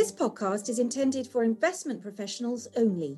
This podcast is intended for investment professionals only.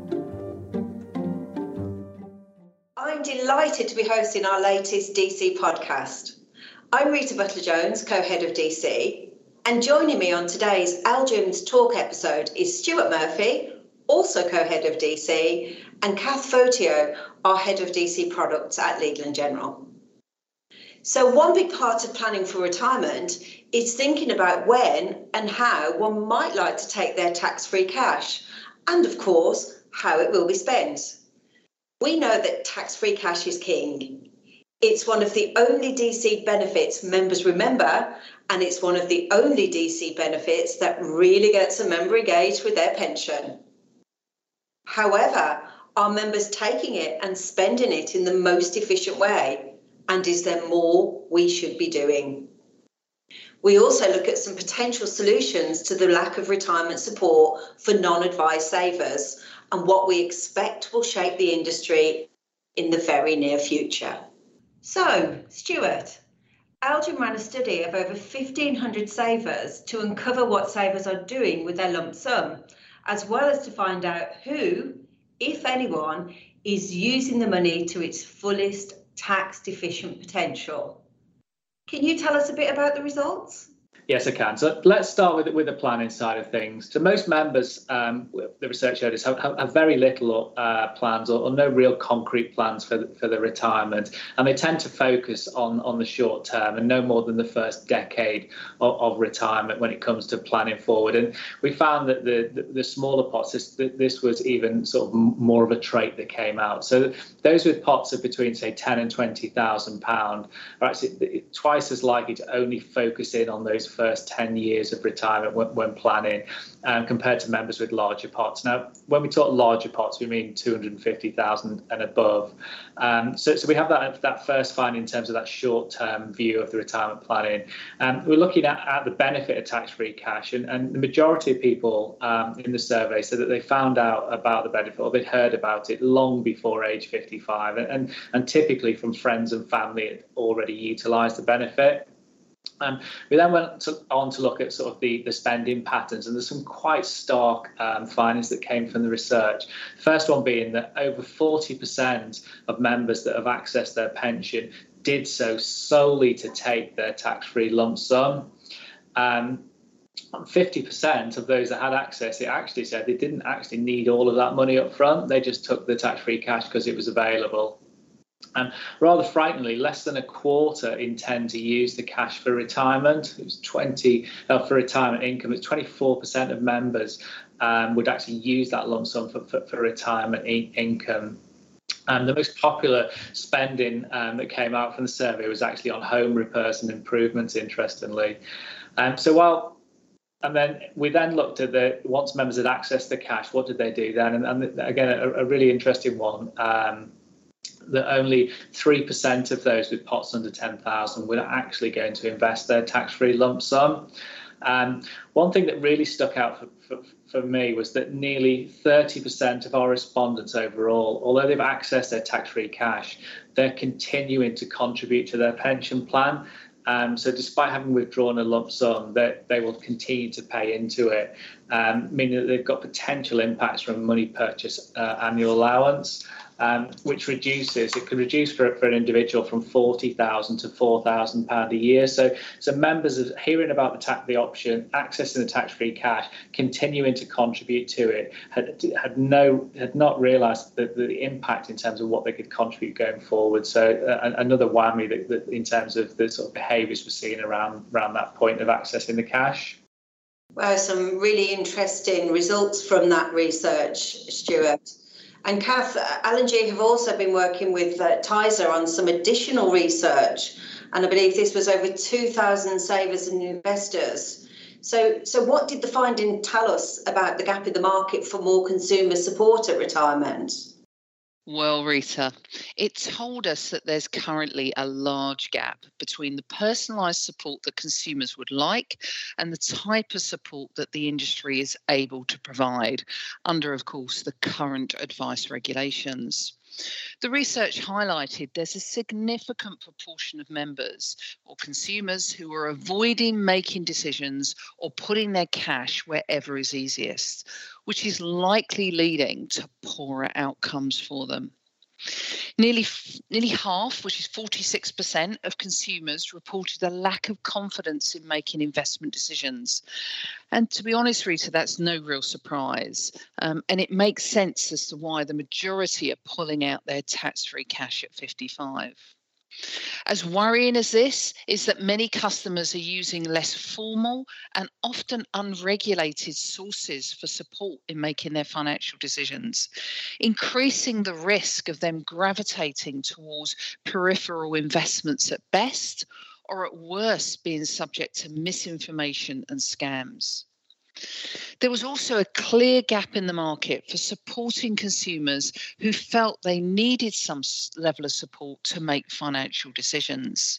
I'm delighted to be hosting our latest DC podcast. I'm Rita Butler-Jones, co-head of DC, and joining me on today's Algim's Talk episode is Stuart Murphy, also co-head of DC, and Kath Fotio, our head of DC products at Legal & General. So one big part of planning for retirement is thinking about when and how one might like to take their tax-free cash, and of course, how it will be spent. We know that tax-free cash is king. It's one of the only DC benefits members remember, and it's one of the only DC benefits that really gets a member engaged with their pension. However, are members taking it and spending it in the most efficient way? And is there more we should be doing? We also look at some potential solutions to the lack of retirement support for non-advised savers and what we expect will shape the industry in the very near future. So, Stuart, Algim ran a study of over 1,500 savers to uncover what savers are doing with their lump sum, as well as to find out who, if anyone, is using the money to its fullest tax-efficient potential. Can you tell us a bit about the results? Yes, I can. So let's start with the planning side of things. So most members, the research showed us, have very little plans or no real concrete plans for the retirement, and they tend to focus on the short term and no more than the first decade of retirement when it comes to planning forward. And we found that the smaller pots, this was even sort of more of a trait that came out. So those with pots of between, say, £10,000 and £20,000 are actually twice as likely to only focus in on those first 10 years of retirement when planning, compared to members with larger pots. Now, when we talk larger pots, we mean 250,000 and above. So we have that first finding in terms of that short-term view of the retirement planning. We're looking at the benefit of tax-free cash, and the majority of people in the survey said that they found out about the benefit or they'd heard about it long before age 55, and typically from friends and family had already utilised the benefit. We then went on to look at sort of the spending patterns, and there's some quite stark findings that came from the research. First one being that over 40% of members that have accessed their pension did so solely to take their tax-free lump sum. 50% of those that had access, it actually said they didn't actually need all of that money up front. They just took the tax-free cash because it was available. And rather frighteningly, less than a quarter intend to use the cash for retirement. It was for retirement income. It's 24% of members would actually use that lump sum for retirement income. And the most popular spending that came out from the survey was actually on home repairs and improvements, interestingly. And then we looked at once members had accessed the cash, what did they do then? And again, a really interesting one. That only 3% of those with pots under 10,000 were actually going to invest their tax-free lump sum. One thing that really stuck out for me was that nearly 30% of our respondents overall, although they've accessed their tax-free cash, they're continuing to contribute to their pension plan. So despite having withdrawn a lump sum, they will continue to pay into it, meaning that they've got potential impacts from money purchase annual allowance. Which could reduce for an individual from £40,000 to £4,000 a year. So members are hearing about the option, accessing the tax-free cash, continuing to contribute to it, had not realised the impact in terms of what they could contribute going forward. So another whammy that in terms of the sort of behaviours we're seeing around that point of accessing the cash. Well, some really interesting results from that research, Stuart. And Kath, L&G have also been working with TISA on some additional research, and I believe this was over 2,000 savers and investors. So what did the finding tell us about the gap in the market for more consumer support at retirement? Well, Rita, it told us that there's currently a large gap between the personalised support that consumers would like and the type of support that the industry is able to provide under, of course, the current advice regulations. The research highlighted there's a significant proportion of members or consumers who are avoiding making decisions or putting their cash wherever is easiest, which is likely leading to poorer outcomes for them. Nearly half, which is 46% of consumers, reported a lack of confidence in making investment decisions. And to be honest, Rita, that's no real surprise. And it makes sense as to why the majority are pulling out their tax-free cash at 55. As worrying as this is that many customers are using less formal and often unregulated sources for support in making their financial decisions, increasing the risk of them gravitating towards peripheral investments at best, or at worst being subject to misinformation and scams. There was also a clear gap in the market for supporting consumers who felt they needed some level of support to make financial decisions.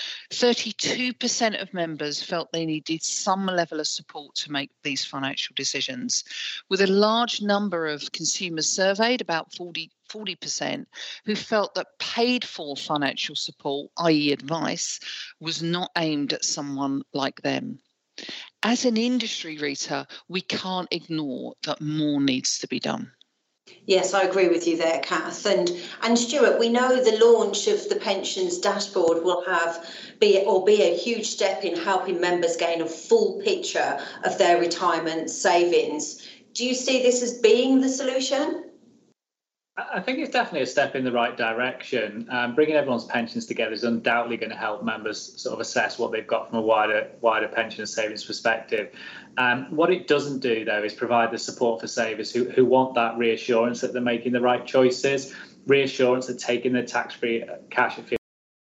32% of members felt they needed some level of support to make these financial decisions, with a large number of consumers surveyed, about 40%, who felt that paid for financial support, i.e. advice, was not aimed at someone like them. As an industry, Rita, we can't ignore that more needs to be done. Yes, I agree with you there, Kath. And Stuart, we know the launch of the pensions dashboard will be a huge step in helping members gain a full picture of their retirement savings. Do you see this as being the solution? I think it's definitely a step in the right direction. Bringing everyone's pensions together is undoubtedly going to help members sort of assess what they've got from a wider pension and savings perspective. What it doesn't do, though, is provide the support for savers who want that reassurance that they're making the right choices, reassurance that taking their tax-free cash at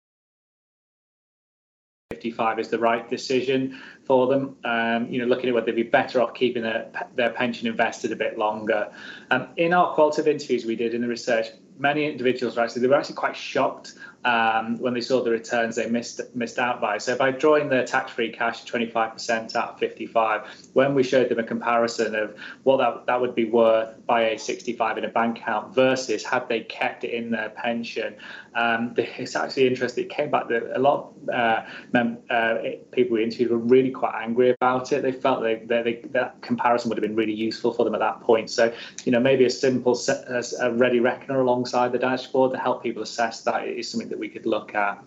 55 is the right decision for them. Looking at whether they'd be better off keeping their pension invested a bit longer. In our qualitative interviews we did in the research, many individuals were actually quite shocked when they saw the returns they missed out by. So by drawing their tax-free cash 25% at 55, when we showed them a comparison of what that would be worth by age 65 in a bank account versus had they kept it in their pension, it's actually interesting. It came back that a lot of people we interviewed were really quite angry about it. They felt that comparison would have been really useful for them at that point. So, maybe a simple a ready reckoner alongside the dashboard to help people assess that is something that we could look at.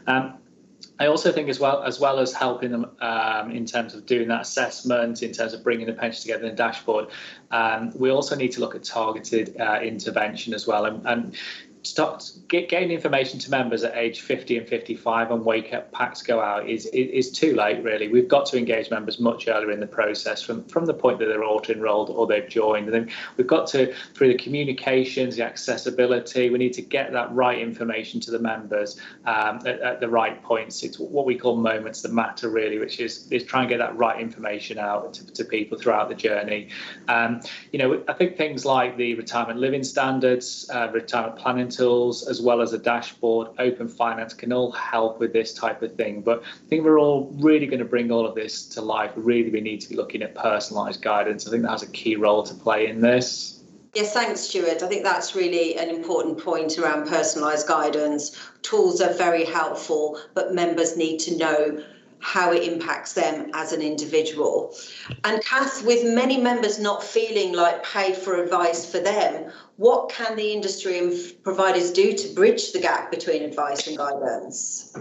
I also think as well as helping them in terms of doing that assessment, in terms of bringing the pension together in the dashboard, we also need to look at targeted intervention as well, and start getting information to members at age 50 and 55 and wake up packs go out is too late, really. We've got to engage members much earlier in the process from the point that they're auto-enrolled or they've joined. And then we've got to, through the communications, the accessibility, we need to get that right information to the members at the right points. It's what we call moments that matter, really, which is try and get that right information out to people throughout the journey. I think things like the retirement living standards, retirement planning tools, as well as a dashboard, open finance can all help with this type of thing. But I think we're all really going to bring all of this to life. We need to be looking at personalised guidance. I think that has a key role to play in this. Yes, thanks, Stuart. I think that's really an important point around personalised guidance. Tools are very helpful, but members need to know how it impacts them as an individual. And Kath, with many members not feeling like paid for advice for them, what can the industry and providers do to bridge the gap between advice and guidance?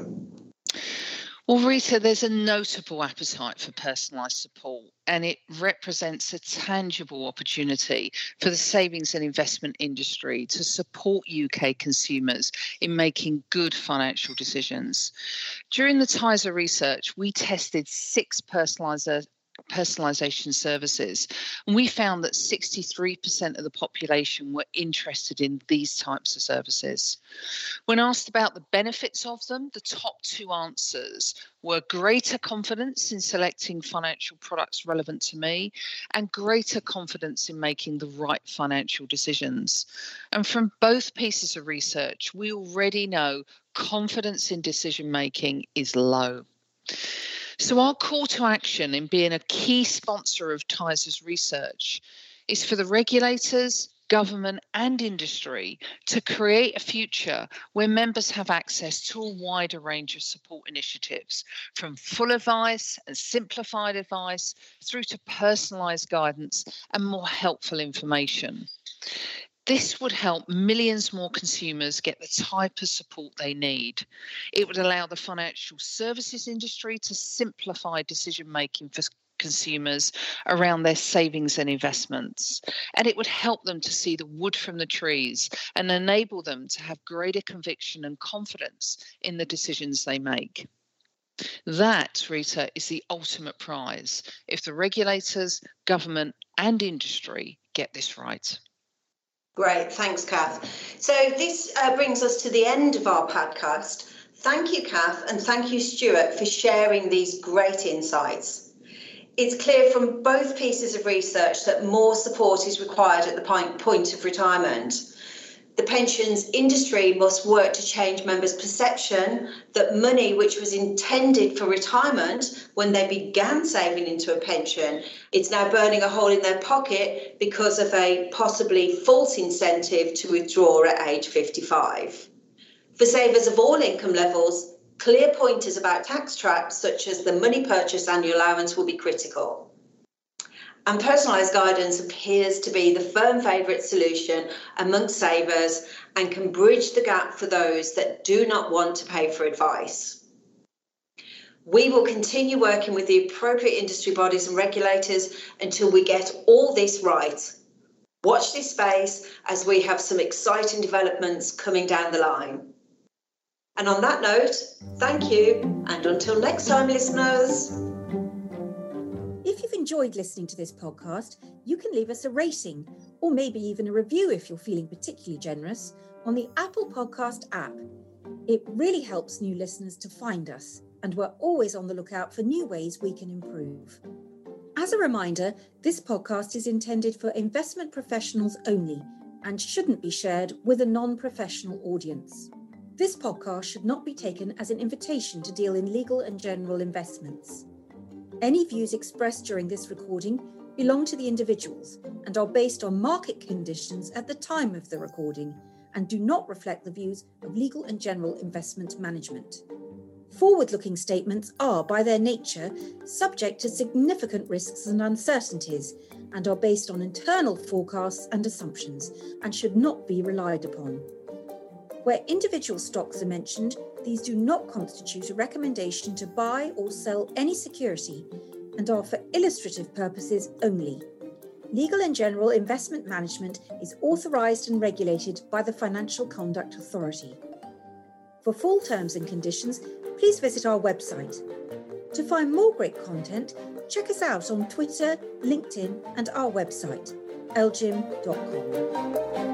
Well, Rita, there's a notable appetite for personalised support, and it represents a tangible opportunity for the savings and investment industry to support UK consumers in making good financial decisions. During the TISA research, we tested 6 personalisation services, and we found that 63% of the population were interested in these types of services. When asked about the benefits of them, the top 2 answers were greater confidence in selecting financial products relevant to me and greater confidence in making the right financial decisions. And from both pieces of research, we already know confidence in decision making is low. So our call to action in being a key sponsor of TISA's research is for the regulators, government and industry to create a future where members have access to a wider range of support initiatives, from full advice and simplified advice through to personalised guidance and more helpful information. This would help millions more consumers get the type of support they need. It would allow the financial services industry to simplify decision-making for consumers around their savings and investments. And it would help them to see the wood from the trees and enable them to have greater conviction and confidence in the decisions they make. That, Rita, is the ultimate prize if the regulators, government and industry get this right. Great, thanks, Kath. So this brings us to the end of our podcast. Thank you, Kath, and thank you, Stuart, for sharing these great insights. It's clear from both pieces of research that more support is required at the point of retirement. The pensions industry must work to change members' perception that money which was intended for retirement when they began saving into a pension, it's now burning a hole in their pocket because of a possibly false incentive to withdraw at age 55. For savers of all income levels, clear pointers about tax traps such as the money purchase annual allowance will be critical. And personalised guidance appears to be the firm favourite solution amongst savers and can bridge the gap for those that do not want to pay for advice. We will continue working with the appropriate industry bodies and regulators until we get all this right. Watch this space as we have some exciting developments coming down the line. And on that note, thank you, and until next time, listeners. If you've enjoyed listening to this podcast, you can leave us a rating or maybe even a review if you're feeling particularly generous on the Apple Podcast app. It really helps new listeners to find us, and we're always on the lookout for new ways we can improve. As a reminder, this podcast is intended for investment professionals only and shouldn't be shared with a non-professional audience. This podcast should not be taken as an invitation to deal in legal and general investments. Any views expressed during this recording belong to the individuals and are based on market conditions at the time of the recording and do not reflect the views of legal and general investment management. Forward-looking statements are, by their nature, subject to significant risks and uncertainties and are based on internal forecasts and assumptions and should not be relied upon. Where individual stocks are mentioned, these do not constitute a recommendation to buy or sell any security and are for illustrative purposes only. Legal and General Investment Management is authorised and regulated by the Financial Conduct Authority. For full terms and conditions, please visit our website. To find more great content, check us out on Twitter, LinkedIn and our website, lgim.com.